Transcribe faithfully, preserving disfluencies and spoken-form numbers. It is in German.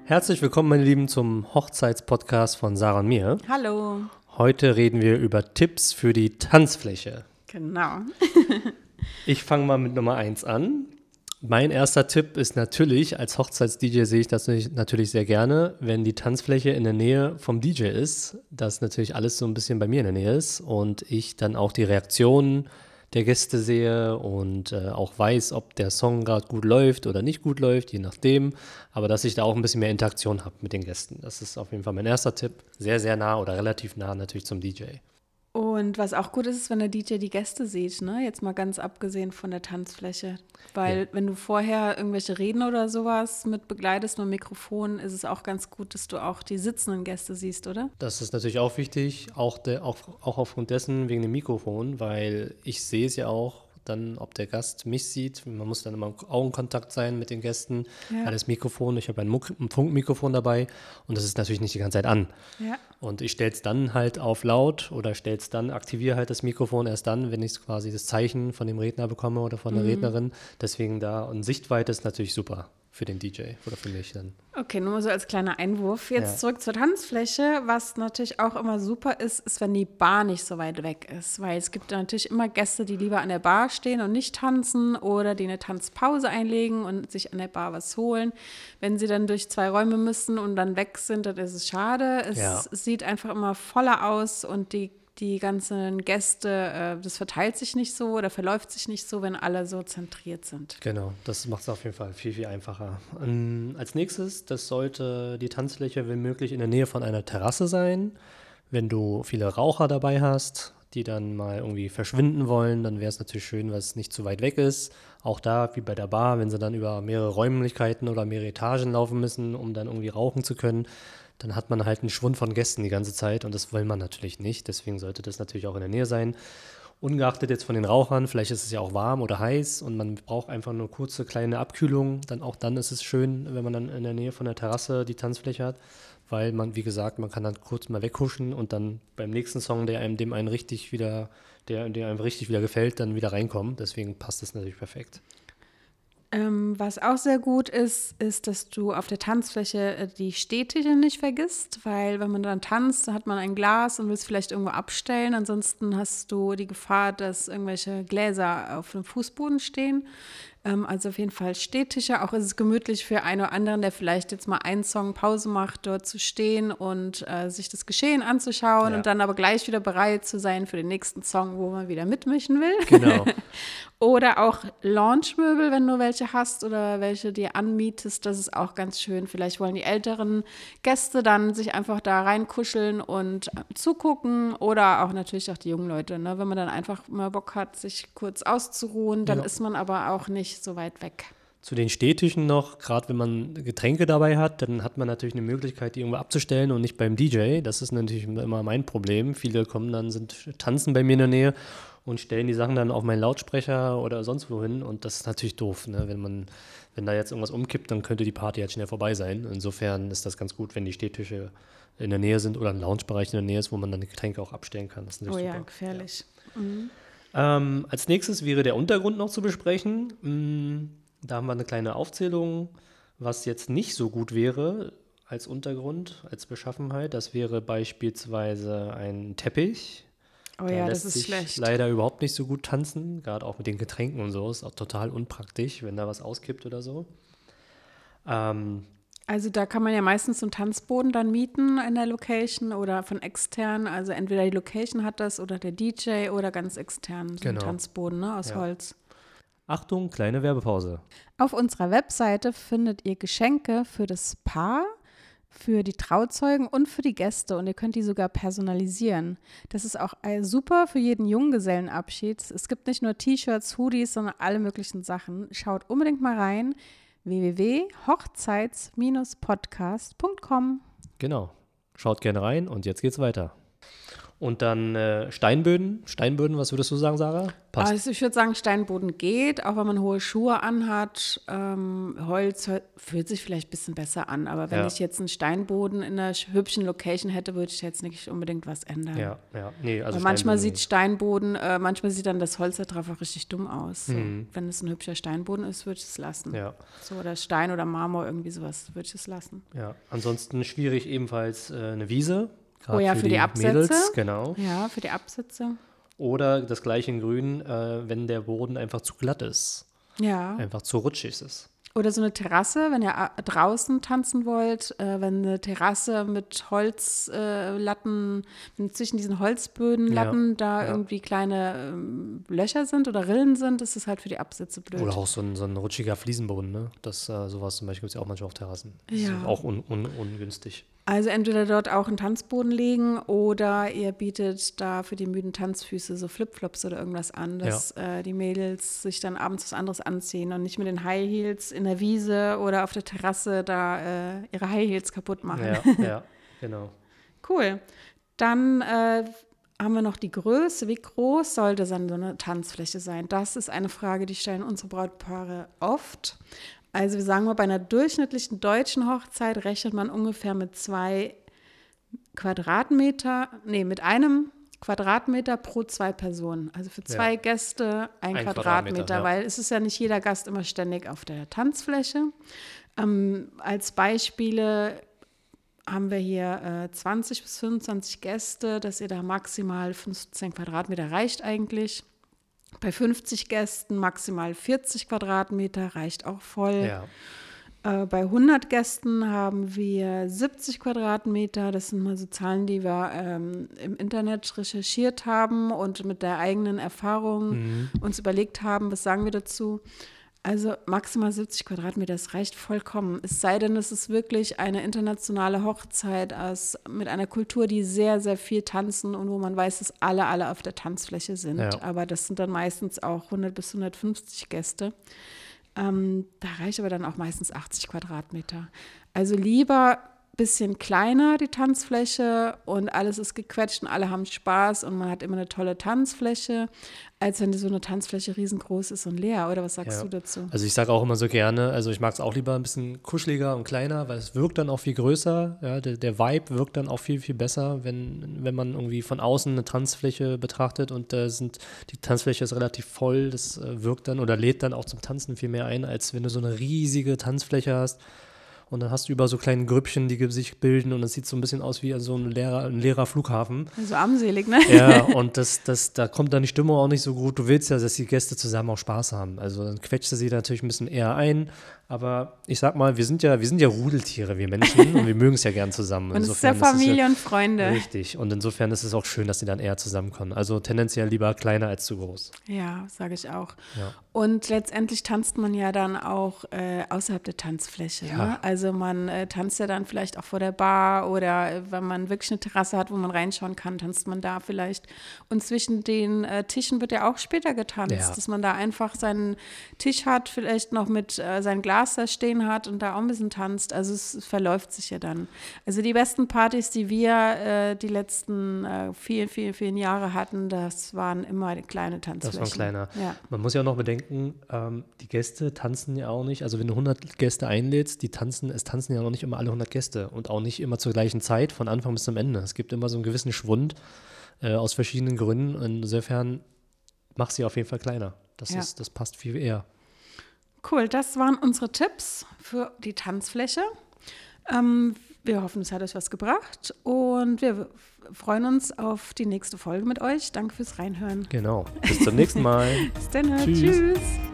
Herzlich willkommen, meine Lieben, zum Hochzeitspodcast von Sarah und mir. Hallo. Heute reden wir über Tipps für die Tanzfläche. Genau. Ich fange mal mit Nummer eins an. Mein erster Tipp ist natürlich, als Hochzeits-D J sehe ich das natürlich sehr gerne, wenn die Tanzfläche in der Nähe vom D J ist, dass natürlich alles so ein bisschen bei mir in der Nähe ist und ich dann auch die Reaktionen der Gäste sehe und äh, auch weiß, ob der Song gerade gut läuft oder nicht gut läuft, je nachdem. Aber dass ich da auch ein bisschen mehr Interaktion habe mit den Gästen. Das ist auf jeden Fall mein erster Tipp. Sehr, sehr nah oder relativ nah natürlich zum D J. Und was auch gut ist, ist, wenn der D J die Gäste sieht, ne? Jetzt mal ganz abgesehen von der Tanzfläche. Weil Ja. wenn du vorher irgendwelche Reden oder sowas mit begleitest mit dem Mikrofon, ist es auch ganz gut, dass du auch die sitzenden Gäste siehst, oder? Das ist natürlich auch wichtig, auch, de, auch, auch aufgrund dessen wegen dem Mikrofon, weil ich sehe es ja auch dann, ob der Gast mich sieht. Man muss dann immer im Augenkontakt sein mit den Gästen, Ja. weil das Mikrofon, ich habe ein, Muck, ein Funkmikrofon dabei und das ist natürlich nicht die ganze Zeit an. Ja. Und ich stelle es dann halt auf laut oder stelle es dann, aktiviere halt das Mikrofon erst dann, wenn ich quasi das Zeichen von dem Redner bekomme oder von der Mhm. Rednerin. Deswegen da, und Sichtweite ist natürlich super für den D J oder für mich dann. Okay, nur mal so als kleiner Einwurf. Jetzt Ja. zurück zur Tanzfläche. Was natürlich auch immer super ist, ist, wenn die Bar nicht so weit weg ist. Weil es gibt natürlich immer Gäste, die lieber an der Bar stehen und nicht tanzen oder die eine Tanzpause einlegen und sich an der Bar was holen. Wenn sie dann durch zwei Räume müssen und dann weg sind, dann ist es schade. Es Ja. sieht einfach immer voller aus und die Die ganzen Gäste, äh, das verteilt sich nicht so oder verläuft sich nicht so, wenn alle so zentriert sind. Genau, das macht es auf jeden Fall viel, viel einfacher. Ähm, als nächstes, das sollte die Tanzfläche, wenn möglich, in der Nähe von einer Terrasse sein. Wenn du viele Raucher dabei hast, die dann mal irgendwie verschwinden wollen, dann wäre es natürlich schön, weil es nicht zu weit weg ist. Auch da, wie bei der Bar, wenn sie dann über mehrere Räumlichkeiten oder mehrere Etagen laufen müssen, um dann irgendwie rauchen zu können, dann hat man halt einen Schwund von Gästen die ganze Zeit und das will man natürlich nicht. Deswegen sollte das natürlich auch in der Nähe sein. Ungeachtet jetzt von den Rauchern, vielleicht ist es ja auch warm oder heiß und man braucht einfach nur kurze kleine Abkühlung. Dann auch dann ist es schön, wenn man dann in der Nähe von der Terrasse die Tanzfläche hat, weil man, wie gesagt, man kann dann kurz mal weghuschen und dann beim nächsten Song, der einem dem einen richtig wieder, der, der einem richtig wieder gefällt, dann wieder reinkommen. Deswegen passt das natürlich perfekt. Ähm, was auch sehr gut ist, ist, dass du auf der Tanzfläche äh, die Stehtische nicht vergisst, weil wenn man dann tanzt, hat man ein Glas und will es vielleicht irgendwo abstellen. Ansonsten hast du die Gefahr, dass irgendwelche Gläser auf dem Fußboden stehen. Ähm, also auf jeden Fall Stehtische. Auch ist es gemütlich für einen oder anderen, der vielleicht jetzt mal einen Song Pause macht, dort zu stehen und äh, sich das Geschehen anzuschauen Ja. und dann aber gleich wieder bereit zu sein für den nächsten Song, wo man wieder mitmischen will. Genau. Oder auch Lounge-Möbel, wenn du welche hast oder welche dir anmietest, das ist auch ganz schön. Vielleicht wollen die älteren Gäste dann sich einfach da reinkuscheln und zugucken oder auch natürlich auch die jungen Leute, ne? Wenn man dann einfach mal Bock hat, sich kurz auszuruhen, dann Ja. ist man aber auch nicht so weit weg. Zu den Stehtischen noch, gerade wenn man Getränke dabei hat, dann hat man natürlich eine Möglichkeit, die irgendwo abzustellen und nicht beim D J. Das ist natürlich immer mein Problem. Viele kommen dann, sind tanzen bei mir in der Nähe und stellen die Sachen dann auf meinen Lautsprecher oder sonst wo hin. Und das ist natürlich doof, ne? Wenn man, wenn da jetzt irgendwas umkippt, dann könnte die Party halt schnell vorbei sein. Insofern ist das ganz gut, wenn die Stehtische in der Nähe sind oder ein Loungebereich in der Nähe ist, wo man dann die Getränke auch abstellen kann. Das ist Oh natürlich ja, super. gefährlich. Mhm. Ähm, als nächstes wäre der Untergrund noch zu besprechen. Mm, Da haben wir eine kleine Aufzählung, was jetzt nicht so gut wäre als Untergrund, als Beschaffenheit. Das wäre beispielsweise ein Teppich. Oh Da ja, lässt das ist sich schlecht. leider überhaupt nicht so gut tanzen, gerade auch mit den Getränken und so. Ist auch total unpraktisch, wenn da was auskippt oder so. Ähm, Also da kann man ja meistens so einen Tanzboden dann mieten in der Location oder von extern. Also entweder die Location hat das oder der D J oder ganz extern so Genau. einen Tanzboden, ne, aus Ja. Holz. Achtung, kleine Werbepause. Auf unserer Webseite findet ihr Geschenke für das Paar, für die Trauzeugen und für die Gäste und ihr könnt die sogar personalisieren. Das ist auch äh, super für jeden Junggesellenabschied. Es gibt nicht nur T-Shirts, Hoodies, sondern alle möglichen Sachen. Schaut unbedingt mal rein. w w w punkt hochzeits Bindestrich podcast punkt com. Genau. Schaut gerne rein und jetzt geht's weiter. Und dann äh, Steinböden. Steinböden, was würdest du sagen, Sarah? Passt. Also ich würde sagen, Steinboden geht, auch wenn man hohe Schuhe anhat. Ähm, Holz fühlt sich vielleicht ein bisschen besser an, aber wenn Ja. ich jetzt einen Steinboden in einer sch- hübschen Location hätte, würde ich jetzt nicht unbedingt was ändern. Ja, ja. Nee, also Weil manchmal Steinböden sieht nicht. Steinboden, äh, manchmal sieht dann das Holz da drauf auch richtig dumm aus. So. Mhm. Wenn es ein hübscher Steinboden ist, würde ich es lassen. Ja, So, oder Stein oder Marmor, irgendwie sowas, würde ich es lassen. ja. Ansonsten schwierig ebenfalls äh, eine Wiese. Oh ja, für die Absätze. Mädels, genau. Ja, für die Absätze. Oder das gleiche in Grün, äh, wenn der Boden einfach zu glatt ist, Ja. einfach zu rutschig ist. Oder so eine Terrasse, wenn ihr a- draußen tanzen wollt, äh, wenn eine Terrasse mit Holzlatten, äh, Latten, wenn zwischen diesen Holzbödenlatten Ja, da ja. irgendwie kleine ähm, Löcher sind oder Rillen sind, ist es halt für die Absätze blöd. Oder auch so ein, so ein rutschiger Fliesenboden, ne? Das, äh, sowas zum Beispiel gibt es ja auch manchmal auf Terrassen. Das Ja. ist auch un, un, ungünstig. Also entweder dort auch einen Tanzboden legen oder ihr bietet da für die müden Tanzfüße so Flipflops oder irgendwas an, dass äh, die Mädels sich dann abends was anderes anziehen und nicht mit den High Heels in der Wiese oder auf der Terrasse da äh, ihre High Heels kaputt machen. Ja, ja, genau. Cool. Dann äh, haben wir noch die Größe. Wie groß sollte dann so eine Tanzfläche sein? Das ist eine Frage, die stellen unsere Brautpaare oft. Also wir sagen mal, bei einer durchschnittlichen deutschen Hochzeit rechnet man ungefähr mit zwei Quadratmeter, nee, mit einem Quadratmeter pro zwei Personen. Also für zwei Ja. Gäste ein, Ein Quadratmeter, Quadratmeter, ja. weil es ist ja nicht jeder Gast immer ständig auf der Tanzfläche. Ähm, als Beispiele haben wir hier äh, zwanzig bis fünfundzwanzig Gäste, dass ihr da maximal fünfzehn Quadratmeter reicht eigentlich. Bei fünfzig Gästen maximal vierzig Quadratmeter, reicht auch voll. Ja, Äh, bei hundert Gästen haben wir siebzig Quadratmeter. Das sind mal so Zahlen, die wir ähm, im Internet recherchiert haben und mit der eigenen Erfahrung Mhm. uns überlegt haben, was sagen wir dazu. Also maximal siebzig Quadratmeter, das reicht vollkommen. Es sei denn, es ist wirklich eine internationale Hochzeit aus, mit einer Kultur, die sehr, sehr viel tanzen und wo man weiß, dass alle, alle auf der Tanzfläche sind. Ja. Aber das sind dann meistens auch hundert bis hundertfünfzig Gäste. Ähm, da reicht aber dann auch meistens achtzig Quadratmeter. Also lieber ein bisschen kleiner die Tanzfläche und alles ist gequetscht und alle haben Spaß und man hat immer eine tolle Tanzfläche, als wenn so eine Tanzfläche riesengroß ist und leer. Oder was sagst Ja. du dazu? Also ich sage auch immer so gerne, also ich mag es auch lieber ein bisschen kuscheliger und kleiner, weil es wirkt dann auch viel größer. Ja, der, der Vibe wirkt dann auch viel, viel besser, wenn, wenn man irgendwie von außen eine Tanzfläche betrachtet und da sind, die Tanzfläche ist relativ voll, das äh, wirkt dann oder lädt dann auch zum Tanzen viel mehr ein, als wenn du so eine riesige Tanzfläche hast. Und dann hast du über so kleine Grüppchen, die sich bilden und es sieht so ein bisschen aus wie so ein leerer, ein leerer Flughafen. So armselig, ne? Ja, und das, das, da kommt dann die Stimmung auch nicht so gut. Du willst ja, dass die Gäste zusammen auch Spaß haben. Also dann quetscht sie natürlich ein bisschen eher ein. Aber ich sag mal, wir sind ja, wir sind ja Rudeltiere, wir Menschen, und wir mögen es ja gern zusammen. Und es ist ja Insofern Familie ja, und Freunde. Richtig. Und insofern ist es auch schön, dass sie dann eher zusammenkommen. Also tendenziell lieber kleiner als zu groß. Ja, sage ich auch. Ja. Und letztendlich tanzt man ja dann auch äh, außerhalb der Tanzfläche. Ja. Ne? Also man äh, tanzt ja dann vielleicht auch vor der Bar oder äh, wenn man wirklich eine Terrasse hat, wo man reinschauen kann, tanzt man da vielleicht. Und zwischen den äh, Tischen wird ja auch später getanzt, Ja. dass man da einfach seinen Tisch hat, vielleicht noch mit äh, sein Glas da stehen hat und da auch ein bisschen tanzt. Also es, es verläuft sich ja dann. Also die besten Partys, die wir äh, die letzten äh, vielen, vielen, vielen Jahre hatten, das waren immer kleine Tanzflächen. Das war ein kleiner. Ja. Man muss ja auch noch bedenken, ähm, die Gäste tanzen ja auch nicht. Also wenn du hundert Gäste einlädst, die tanzen, es tanzen ja noch nicht immer alle hundert Gäste und auch nicht immer zur gleichen Zeit, von Anfang bis zum Ende. Es gibt immer so einen gewissen Schwund äh, aus verschiedenen Gründen. Insofern mach sie auf jeden Fall kleiner. Das, Ja. ist, das passt viel eher. Cool, das waren unsere Tipps für die Tanzfläche. Ähm, wir hoffen, es hat euch was gebracht und wir freuen uns auf die nächste Folge mit euch. Danke fürs Reinhören. Genau. Bis zum nächsten Mal. Bis dann. Tschüss. Tschüss.